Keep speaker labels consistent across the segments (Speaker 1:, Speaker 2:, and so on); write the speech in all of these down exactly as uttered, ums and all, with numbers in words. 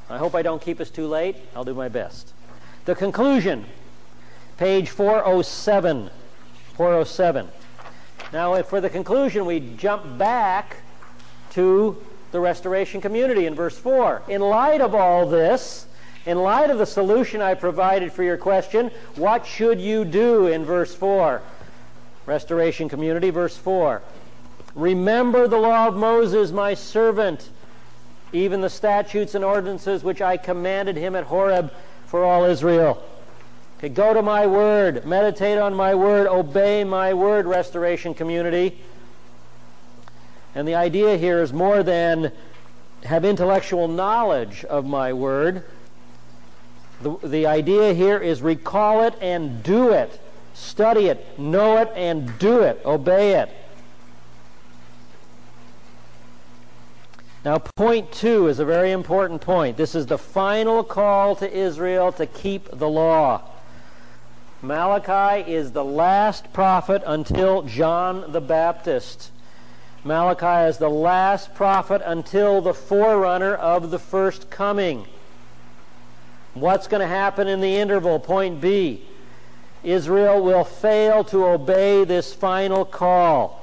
Speaker 1: I hope I don't keep us too late. I'll do my best. The conclusion, page four oh seven. four oh seven. Now, if for the conclusion we jump back to the restoration community in verse four. In light of all this, in light of the solution I provided for your question, what should you do in verse four? Restoration community, verse four. Remember the law of Moses, my servant, even the statutes and ordinances which I commanded him at Horeb for all Israel. Okay, go to my word, meditate on my word, obey my word, restoration community. And the idea here is more than have intellectual knowledge of my word. The, the idea here is recall it and do it. Study it, know it, and do it. Obey it. Now, point two is a very important point. This is the final call to Israel to keep the law. Malachi is the last prophet until John the Baptist. Malachi is the last prophet until the forerunner of the first coming. What's going to happen in the interval? Point B. Israel will fail to obey this final call.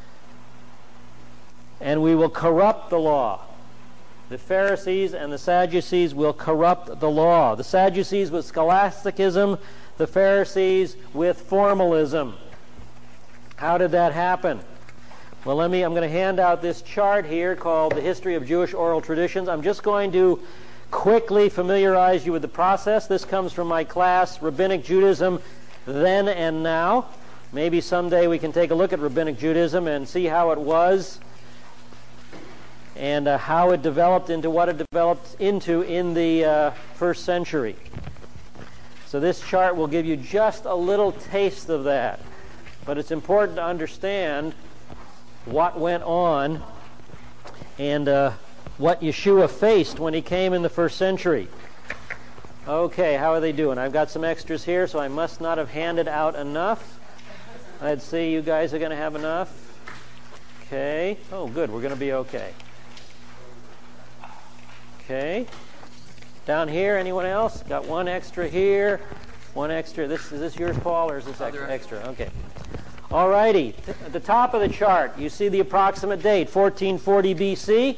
Speaker 1: And we will corrupt the law. The Pharisees and the Sadducees will corrupt the law. The Sadducees with scholasticism, the Pharisees with formalism. How did that happen? Well, let me, I'm going to hand out this chart here called The History of Jewish Oral Traditions. I'm just going to quickly familiarize you with the process. This comes from my class, Rabbinic Judaism Then and Now. Maybe someday we can take a look at Rabbinic Judaism and see how it was and uh, how it developed into what it developed into in the uh, first century. So this chart will give you just a little taste of that. But it's important to understand what went on and uh, what Yeshua faced when he came in the first century. Okay, how are they doing? I've got some extras here, so I must not have handed out enough. Let's see, you guys are going to have enough. Okay. Oh, good. We're going to be okay. Okay. Down here, anyone else? Got one extra here, one extra. This is this yours, Paul, or is this extra? Extra. Okay. All righty. At the top of the chart, you see the approximate date, fourteen forty B C.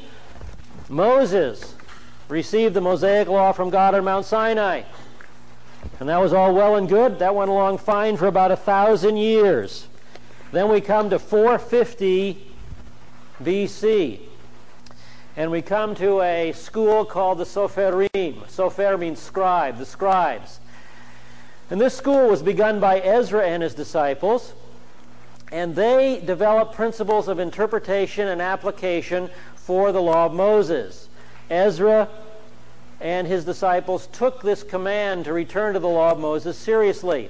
Speaker 1: Moses received the Mosaic Law from God on Mount Sinai. And that was all well and good. That went along fine for about a thousand years. Then we come to four fifty B C. And we come to a school called the Soferim. Sofer means scribe, the scribes. And this school was begun by Ezra and his disciples. And they developed principles of interpretation and application for the law of Moses. Ezra and his disciples took this command to return to the law of Moses seriously.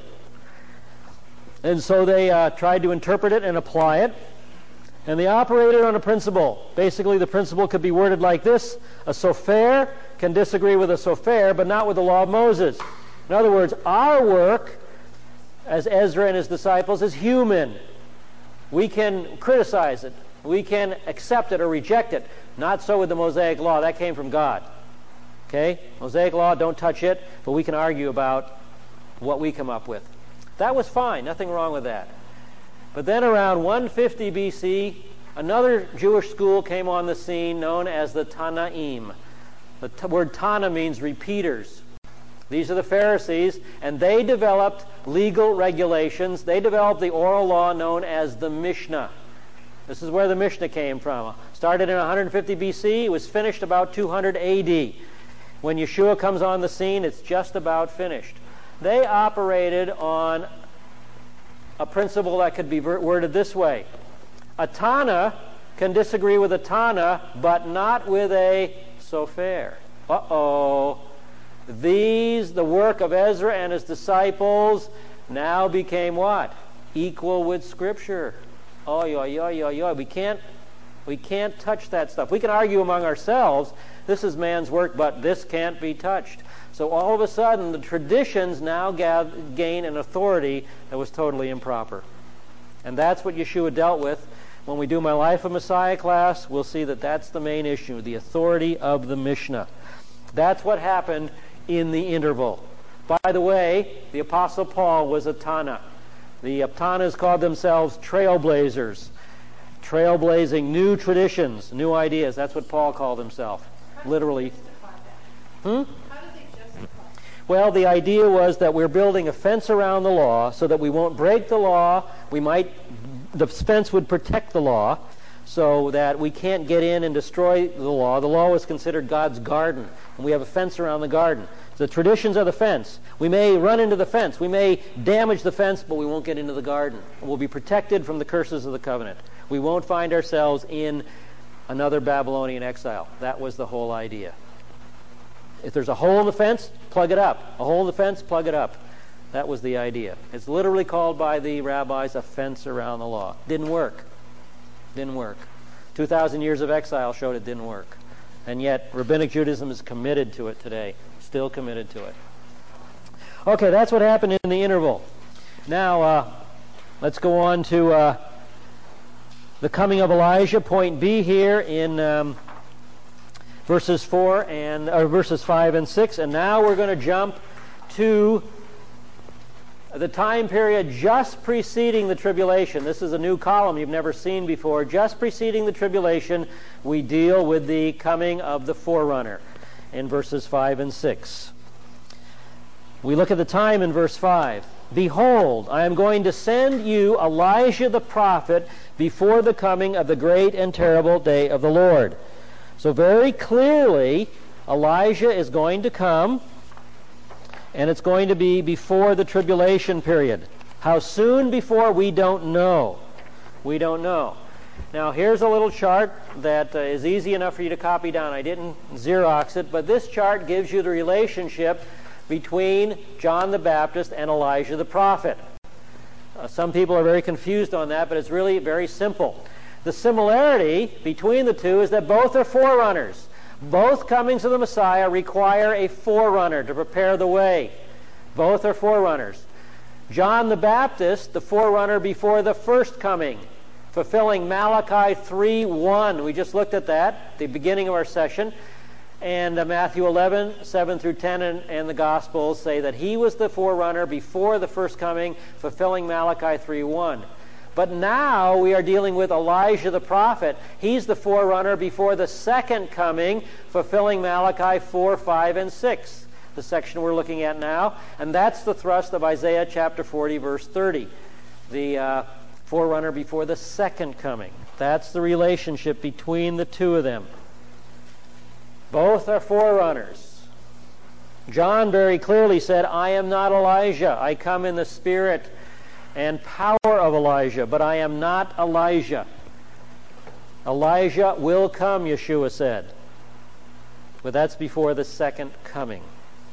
Speaker 1: And so they uh, tried to interpret it and apply it. And they operated on a principle. Basically, the principle could be worded like this. A sofer can disagree with a sofer, but not with the law of Moses. In other words, our work as Ezra and his disciples is human. We can criticize it. We can accept it or reject it. Not so with the Mosaic Law. That came from God. Okay? Mosaic Law, don't touch it, but we can argue about what we come up with. That was fine. Nothing wrong with that. But then around one fifty B C, another Jewish school came on the scene known as the Tanaim. The t- word Tana means repeaters. These are the Pharisees, and they developed legal regulations. They developed the oral law known as the Mishnah. This is where the Mishnah came from. Started in one fifty B C, it was finished about two hundred A D. When Yeshua comes on the scene, it's just about finished. They operated on a principle that could be worded this way. A Tana can disagree with a Tana, but not with a Sofer. Uh-oh. These, the work of Ezra and his disciples, now became what? Equal with Scripture. Oh, yo, yo, yo, yo. We can't, we can't touch that stuff. We can argue among ourselves, this is man's work, but this can't be touched. So all of a sudden, the traditions now gain an authority that was totally improper. And that's what Yeshua dealt with. When we do my Life of Messiah class, we'll see that that's the main issue, the authority of the Mishnah. That's what happened in the interval. By the way, the Apostle Paul was a Tana. The Tanas called themselves trailblazers, trailblazing new traditions, new ideas. That's what Paul called himself, literally. Hmm?
Speaker 2: How did they justify?
Speaker 1: Well, the idea was that we're building a fence around the law so that we won't break the law. We might, the fence would protect the law so that we can't get in and destroy the law. The law was considered God's garden, and we have a fence around the garden. The traditions are the fence. We may run into the fence. We may damage the fence, but we won't get into the garden. We'll be protected from the curses of the covenant. We won't find ourselves in another Babylonian exile. That was the whole idea. If there's a hole in the fence, plug it up. A hole in the fence, plug it up. That was the idea. It's literally called by the rabbis a fence around the law. Didn't work. Didn't work. two thousand years of exile showed it didn't work. And yet, Rabbinic Judaism is committed to it today. Still committed to it. Okay, that's what happened in the interval. Now, uh, let's go on to uh, the coming of Elijah. Point B here in um, verses four and or verses five and six. And now we're going to jump to the time period just preceding the tribulation. This is a new column you've never seen before. Just preceding the tribulation, we deal with the coming of the forerunner in verses five and six. We look at the time in verse five. Behold, I am going to send you Elijah the prophet before the coming of the great and terrible day of the Lord. So very clearly, Elijah is going to come, and it's going to be before the tribulation period. How soon before, we don't know. We don't know. Now, here's a little chart that uh, is easy enough for you to copy down. I didn't Xerox it, but this chart gives you the relationship between John the Baptist and Elijah the prophet. Uh, some people are very confused on that, but it's really very simple. The similarity between the two is that both are forerunners. Both comings of the Messiah require a forerunner to prepare the way. Both are forerunners. John the Baptist, the forerunner before the first coming, fulfilling Malachi three one. We just looked at that at the beginning of our session. And uh, Matthew eleven, seven through ten, and, and the Gospels say that he was the forerunner before the first coming, fulfilling Malachi three one. But now we are dealing with Elijah the prophet. He's the forerunner before the second coming, fulfilling Malachi four, five, and six, the section we're looking at now. And that's the thrust of Isaiah chapter forty, verse thirty, the uh, forerunner before the second coming. That's the relationship between the two of them. Both are forerunners. John very clearly said, I am not Elijah. I come in the spirit and power of Elijah, but I am not Elijah. Elijah will come, Yeshua said. But that's before the second coming.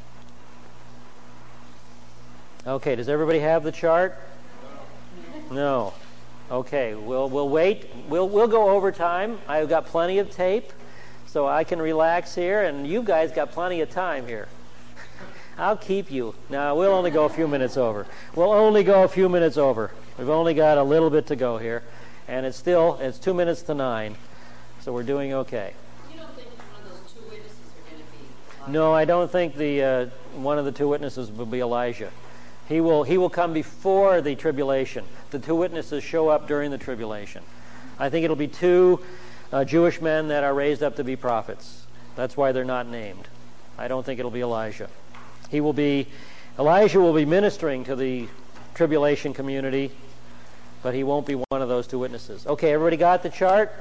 Speaker 1: Okay, does everybody have the chart? No. Okay, we'll we'll wait. We'll we'll go over time. I've got plenty of tape, so I can relax here, and you guys got plenty of time here. I'll keep you. No, we'll only go a few minutes over. We'll only go a few minutes over. We've only got a little bit to go here, and it's still it's two minutes to nine, so we're doing okay.
Speaker 2: You don't think one of those two witnesses are going to be Elijah?
Speaker 1: No, I don't think the uh, one of the two witnesses will be Elijah. He will he will come before the tribulation. The two witnesses show up during the tribulation. I think it'll be two uh, Jewish men that are raised up to be prophets. That's why they're not named. I don't think it'll be Elijah. He will be, Elijah will be ministering to the tribulation community, but he won't be one of those two witnesses. Okay, everybody got the chart?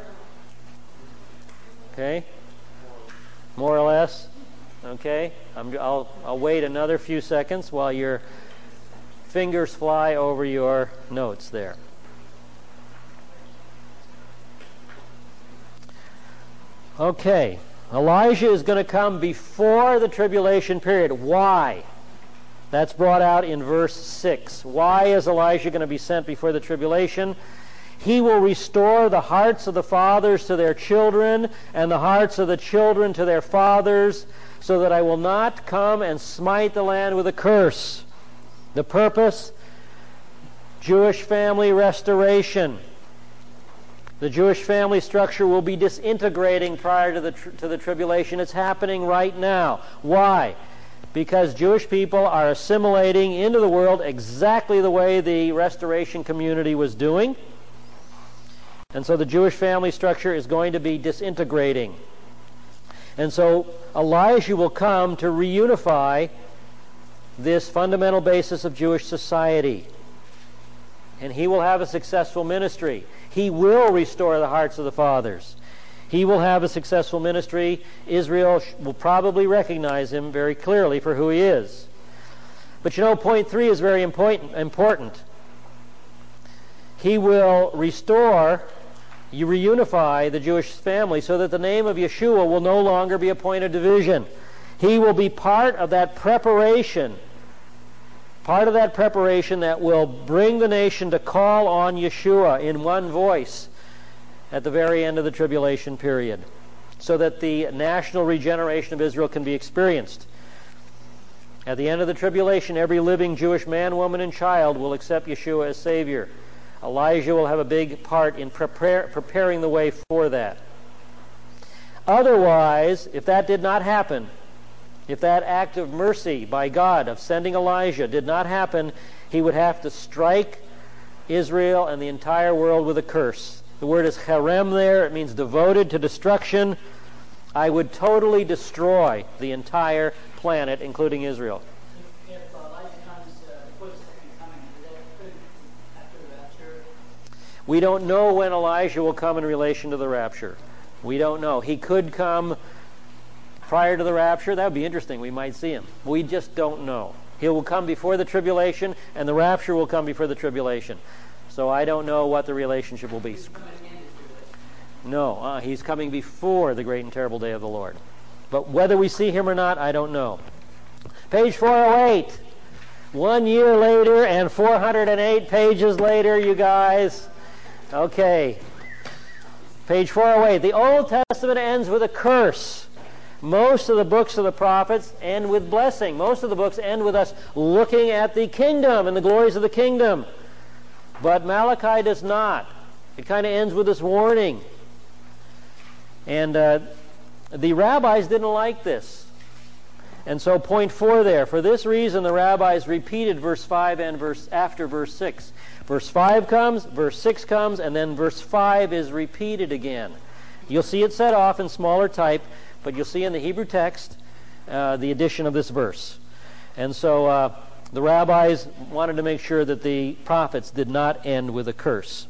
Speaker 1: Okay? More or less? Okay? I'm, I'll, I'll wait another few seconds while your fingers fly over your notes there. Okay. Elijah is going to come before the tribulation period. Why? That's brought out in verse six. Why is Elijah going to be sent before the tribulation? He will restore the hearts of the fathers to their children, and the hearts of the children to their fathers, so that I will not come and smite the land with a curse. The purpose? Jewish family restoration. The Jewish family structure will be disintegrating prior to the, tr- to the tribulation. It's happening right now. Why? Because Jewish people are assimilating into the world exactly the way the restoration community was doing. And so the Jewish family structure is going to be disintegrating. And so Elijah will come to reunify this fundamental basis of Jewish society. And he will have a successful ministry. He will restore the hearts of the fathers. He will have a successful ministry. Israel will probably recognize him very clearly for who he is. But you know, point three is very important. important. He will restore, you reunify the Jewish family so that the name of Yeshua will no longer be a point of division. He will be part of that preparation, part of that preparation that will bring the nation to call on Yeshua in one voice at the very end of the tribulation period, so that the national regeneration of Israel can be experienced. At the end of the tribulation, every living Jewish man, woman, and child will accept Yeshua as Savior. Elijah will have a big part in prepare, preparing the way for that. Otherwise, if that did not happen, if that act of mercy by God of sending Elijah did not happen, he would have to strike Israel and the entire world with a curse. The word is cherem there. It means devoted to destruction. I would totally destroy the entire planet, including Israel.
Speaker 3: If Elijah comes uh, before the second coming, is that after the rapture?
Speaker 1: We don't know when Elijah will come in relation to the rapture. We don't know. He could come prior to the rapture. That would be interesting. We might see him. We just don't know. He will come before the tribulation, and the rapture will come before the tribulation. So I don't know what the relationship will be. No, uh, he's coming before the great and terrible day of the Lord. But whether we see him or not, I don't know. Page four oh eight. One year later and four hundred eight pages later, you guys. Okay. Page four oh eight. The Old Testament ends with a curse. Most of the books of the prophets end with blessing. Most of the books end with us looking at the kingdom and the glories of the kingdom. But Malachi does not. It kind of ends with this warning. And uh, the rabbis didn't like this. And so point four there. For this reason, the rabbis repeated verse five and verse after verse six. Verse five comes, verse six comes, and then verse five is repeated again. You'll see it set off in smaller type, but you'll see in the Hebrew text uh, the addition of this verse. And so uh, the rabbis wanted to make sure that the prophets did not end with a curse.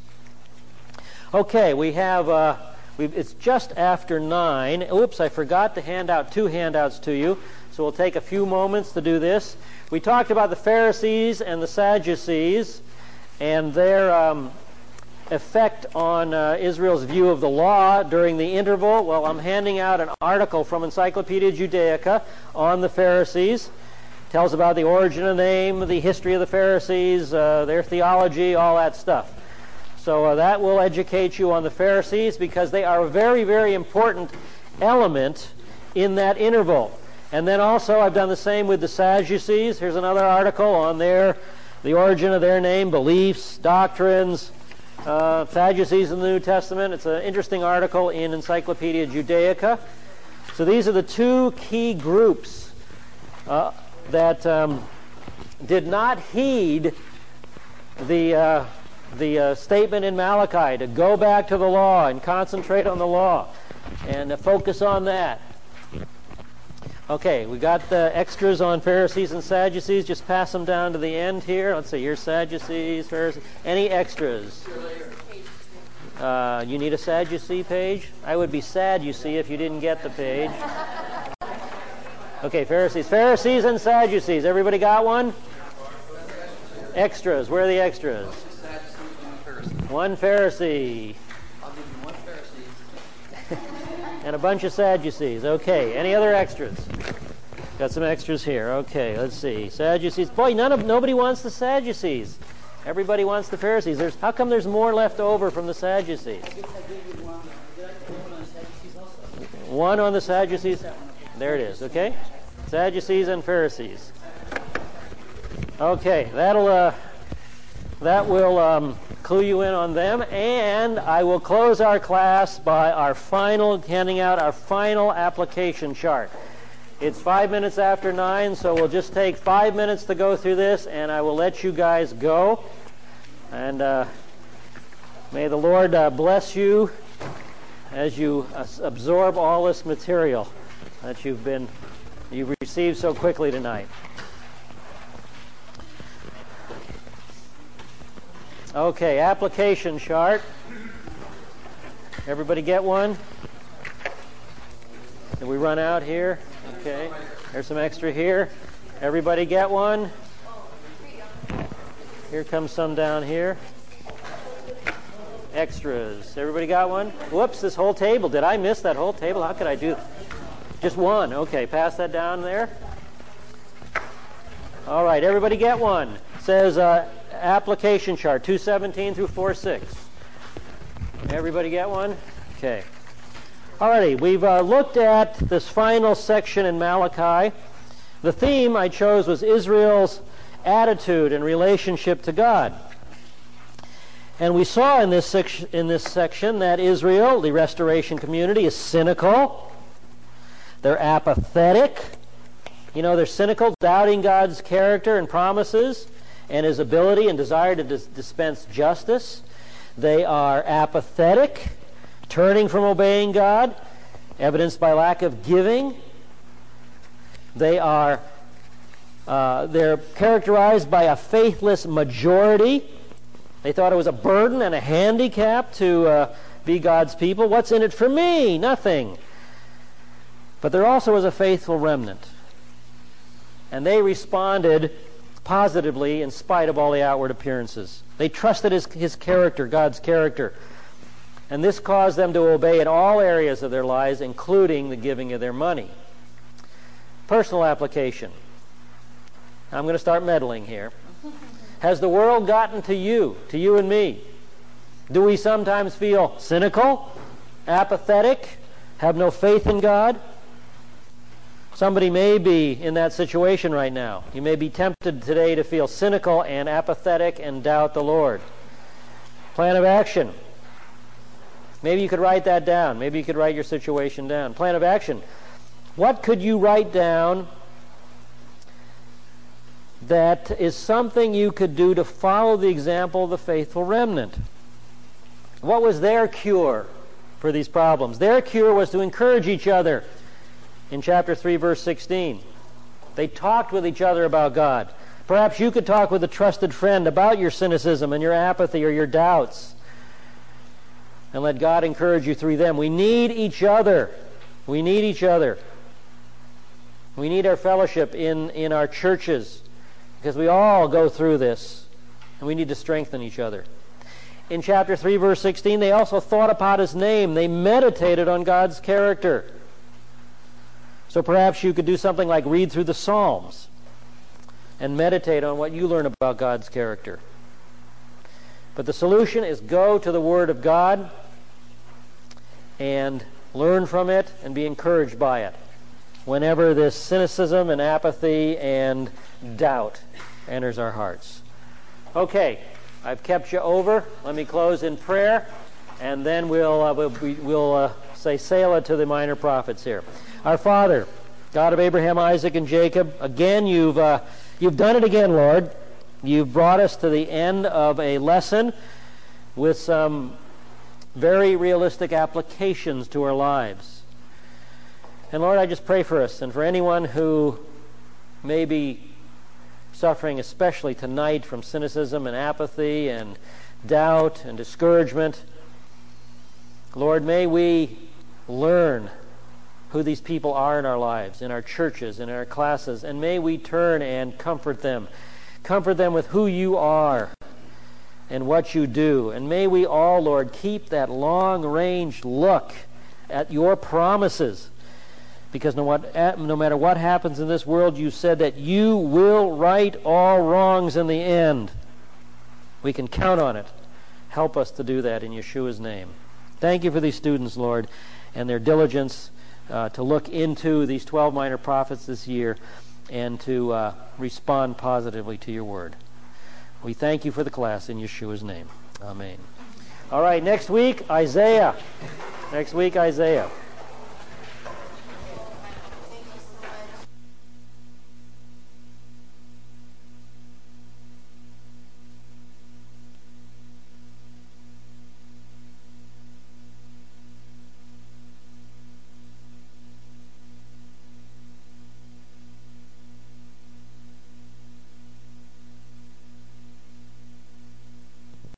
Speaker 1: Okay, we have, uh, we've, it's just after nine. Oops, I forgot to hand out two handouts to you, so we'll take a few moments to do this. We talked about the Pharisees and the Sadducees and their um, effect on uh, Israel's view of the law during the interval. Well, I'm handing out an article from Encyclopedia Judaica on the Pharisees. Tells about the origin of the name, the history of the Pharisees, uh, their theology, all that stuff. So uh, that will educate you on the Pharisees because they are a very, very important element in that interval. And then also I've done the same with the Sadducees. Here's another article on their, the origin of their name, beliefs, doctrines, uh, Sadducees in the New Testament. It's an interesting article in Encyclopedia Judaica. So these are the two key groups uh, that um, did not heed the uh, the uh, statement in Malachi to go back to the law and concentrate on the law and uh, focus on that. Okay, we got the extras on Pharisees and Sadducees. Just pass them down to the end here. Let's see, here's Sadducees, Pharisees. Any extras? Uh, you need a Sadducee page? I would be sad, you see, if you didn't get the page. Okay, Pharisees. Pharisees and Sadducees. Everybody got one? Extras. Where are the extras? One Pharisee.
Speaker 4: I'll give you one Pharisee.
Speaker 1: And a bunch of Sadducees. Okay, any other extras? Got some extras here. Okay, let's see. Sadducees. Boy, none of nobody wants the Sadducees. Everybody wants the Pharisees. There's how come there's more left over from the Sadducees?
Speaker 3: I guess I gave you one. Did I put one on Sadducees also?
Speaker 1: One on the Sadducees. There it is. Okay, Sadducees and Pharisees. Okay, that'll uh, that will um, clue you in on them, and I will close our class by our final, handing out our final application chart. It's five minutes after nine, so we'll just take five minutes to go through this, and I will let you guys go. And uh, may the Lord uh, bless you as you uh, absorb all this material that you've been you've received so quickly tonight. Okay, application chart. Everybody get one? Did we run out here? Okay. There's some extra here. Everybody get one? Here comes some down here. Extras. Everybody got one? Whoops, this whole table. Did I miss that whole table? How could I do that? Just one. Okay, pass that down there. All right, everybody get one. It says uh, application chart, two seventeen through four six. Everybody get one? Okay. Alrighty, we've uh, looked at this final section in Malachi. The theme I chose was Israel's attitude and relationship to God. And we saw in this, sec- in this section that Israel, the restoration community, is cynical. They're apathetic. You know, they're cynical, doubting God's character and promises and His ability and desire to dis- dispense justice. They are apathetic, turning from obeying God, evidenced by lack of giving. They are uh, they're characterized by a faithless majority. They thought it was a burden and a handicap to uh, be God's people. What's in it for me? Nothing. But there also was a faithful remnant. And they responded positively in spite of all the outward appearances. They trusted his, his character, God's character. And this caused them to obey in all areas of their lives, including the giving of their money. Personal application. I'm going to start meddling here. Has the world gotten to you, to you and me? Do we sometimes feel cynical, apathetic, have no faith in God? Somebody may be in that situation right now. You may be tempted today to feel cynical and apathetic and doubt the Lord. Plan of action. Maybe you could write that down. Maybe you could write your situation down. Plan of action. What could you write down that is something you could do to follow the example of the faithful remnant? What was their cure for these problems? Their cure was to encourage each other. In chapter three, verse sixteen, they talked with each other about God. Perhaps you could talk with a trusted friend about your cynicism and your apathy or your doubts, and let God encourage you through them. We need each other. We need each other. We need our fellowship in, in our churches, because we all go through this, and we need to strengthen each other. In chapter three, verse sixteen, they also thought about His name. They meditated on God's character. So perhaps you could do something like read through the Psalms and meditate on what you learn about God's character. But the solution is go to the Word of God and learn from it and be encouraged by it whenever this cynicism and apathy and doubt enters our hearts. Okay, I've kept you over. Let me close in prayer, and then we'll uh, we'll, we'll uh, say Selah to the minor prophets here. Our Father, God of Abraham, Isaac, and Jacob, again you've uh, you've done it again, Lord. You've brought us to the end of a lesson with some very realistic applications to our lives. And Lord, I just pray for us and for anyone who may be suffering, especially tonight, from cynicism and apathy and doubt and discouragement. Lord, may we learn who these people are in our lives, in our churches, in our classes, and may we turn and comfort them. Comfort them with who you are and what you do. And may we all, Lord, keep that long-range look at your promises, because no, what, no matter what happens in this world, you said that you will right all wrongs in the end. We can count on it. Help us to do that in Yeshua's name. Thank you for these students, Lord, and their diligence Uh, to look into these twelve minor prophets this year and to uh, respond positively to your word. We thank you for the class in Yeshua's name. Amen. All right, next week, Isaiah. Next week, Isaiah.